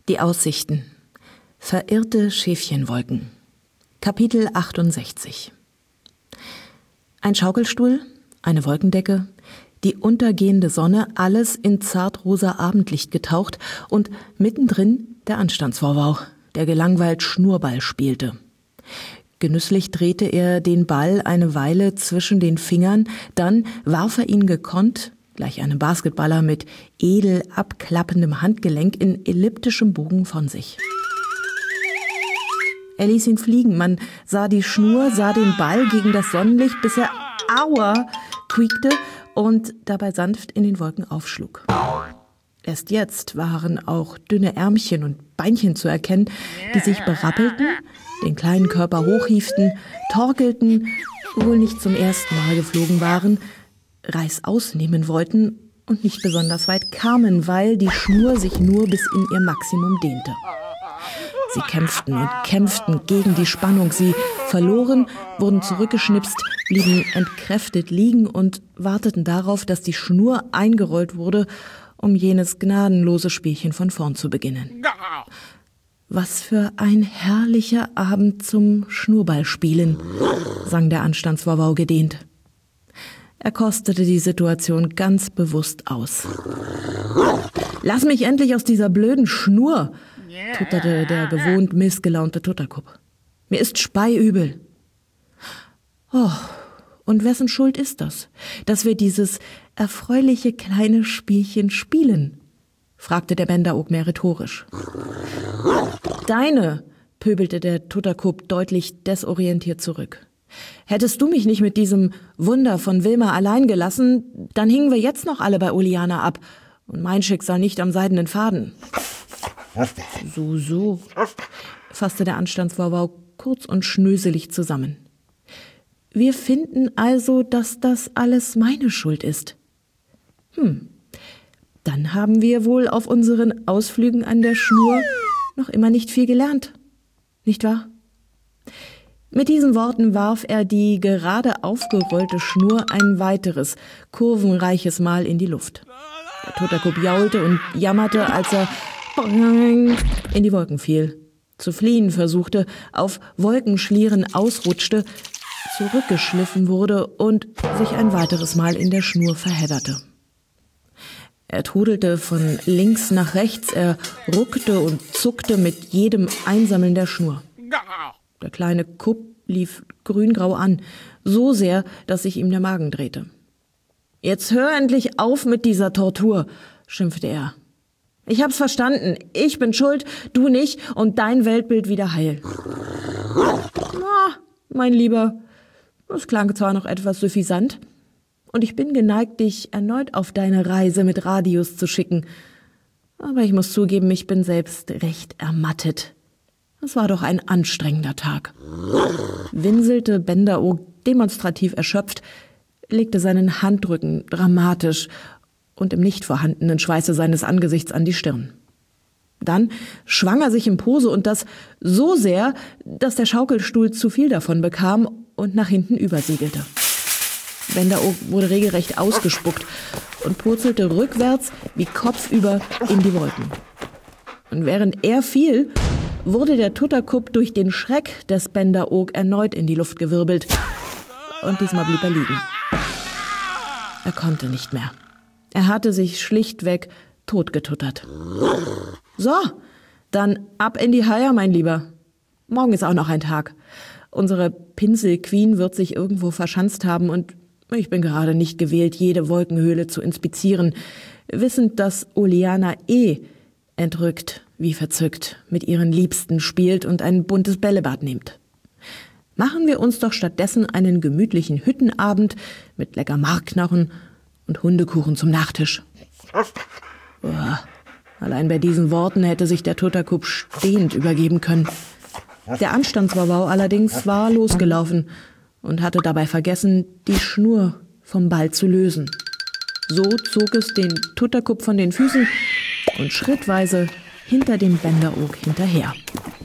Die Aussichten. Verirrte Schäfchenwolken. Kapitel 68. Ein Schaukelstuhl, eine Wolkendecke, die untergehende Sonne, alles in zartrosa Abendlicht getaucht und mittendrin der Anstandsvorwau, der gelangweilt Schnurrball spielte. Genüsslich drehte er den Ball eine Weile zwischen den Fingern, dann warf er ihn gekonnt, gleich einem Basketballer mit edel abklappendem Handgelenk in elliptischem Bogen von sich. Er ließ ihn fliegen, man sah die Schnur, sah den Ball gegen das Sonnenlicht, bis er aua quiekte und dabei sanft in den Wolken aufschlug. Erst jetzt waren auch dünne Ärmchen und Beinchen zu erkennen, die sich berappelten, den kleinen Körper hochhieften, torkelten, wohl nicht zum ersten Mal geflogen waren, Reißaus nehmen wollten und nicht besonders weit kamen, weil die Schnur sich nur bis in ihr Maximum dehnte. Sie kämpften und kämpften gegen die Spannung. Sie verloren, wurden zurückgeschnipst, blieben entkräftet liegen und warteten darauf, dass die Schnur eingerollt wurde, um jenes gnadenlose Spielchen von vorn zu beginnen. Was für ein herrlicher Abend zum Schnurrballspielen, sang der Anstandswauwau gedehnt. Er kostete die Situation ganz bewusst aus. »Lass mich endlich aus dieser blöden Schnur«, tutterte der gewohnt missgelaunte Tutterkup. »Mir ist speiübel.« »Oh, und wessen Schuld ist das, dass wir dieses erfreuliche kleine Spielchen spielen?« fragte der Bendaog mehr rhetorisch. »Deine«, pöbelte der Tutterkup deutlich desorientiert zurück. »Hättest du mich nicht mit diesem Wunder von Wilma allein gelassen, dann hingen wir jetzt noch alle bei Uliana ab und mein Schicksal nicht am seidenen Faden.« So, fasste der Anstandswauwau kurz und schnöselig zusammen. »Wir finden also, dass das alles meine Schuld ist. Dann haben wir wohl auf unseren Ausflügen an der Schnur noch immer nicht viel gelernt, nicht wahr?« Mit diesen Worten warf er die gerade aufgerollte Schnur ein weiteres, kurvenreiches Mal in die Luft. Der Tutterkup jaulte und jammerte, als er in die Wolken fiel, zu fliehen versuchte, auf Wolkenschlieren ausrutschte, zurückgeschliffen wurde und sich ein weiteres Mal in der Schnur verhedderte. Er trudelte von links nach rechts, er ruckte und zuckte mit jedem Einsammeln der Schnur. Der kleine Kupp lief grüngrau an, so sehr, dass sich ihm der Magen drehte. »Jetzt hör endlich auf mit dieser Tortur«, schimpfte er. »Ich hab's verstanden. Ich bin schuld, du nicht und dein Weltbild wieder heil.« »Na, mein Lieber, das klang zwar noch etwas suffisant und ich bin geneigt, dich erneut auf deine Reise mit Radius zu schicken. Aber ich muss zugeben, ich bin selbst recht ermattet. Es war doch ein anstrengender Tag«, winselte Bendaog demonstrativ erschöpft, legte seinen Handrücken dramatisch und im nicht vorhandenen Schweiße seines Angesichts an die Stirn. Dann schwang er sich in Pose und das so sehr, dass der Schaukelstuhl zu viel davon bekam und nach hinten übersiegelte. Bendaog wurde regelrecht ausgespuckt und purzelte rückwärts wie kopfüber in die Wolken. Und während er fiel, wurde der Tutterkup durch den Schreck des Bendaog erneut in die Luft gewirbelt. Und diesmal blieb er liegen. Er konnte nicht mehr. Er hatte sich schlichtweg totgetuttert. »So, dann ab in die Haie, mein Lieber. Morgen ist auch noch ein Tag. Unsere Pinsel-Queen wird sich irgendwo verschanzt haben und ich bin gerade nicht gewählt, jede Wolkenhöhle zu inspizieren, wissend, dass Uliana entrückt, wie verzückt, mit ihren Liebsten spielt und ein buntes Bällebad nimmt. Machen wir uns doch stattdessen einen gemütlichen Hüttenabend mit lecker Markknochen und Hundekuchen zum Nachtisch.« Allein bei diesen Worten hätte sich der Tutterkup stehend übergeben können. Der Anstandswauwau allerdings war losgelaufen und hatte dabei vergessen, die Schnur vom Ball zu lösen. So zog es den Tutterkup von den Füßen und schrittweise hinter dem Bendaog hinterher.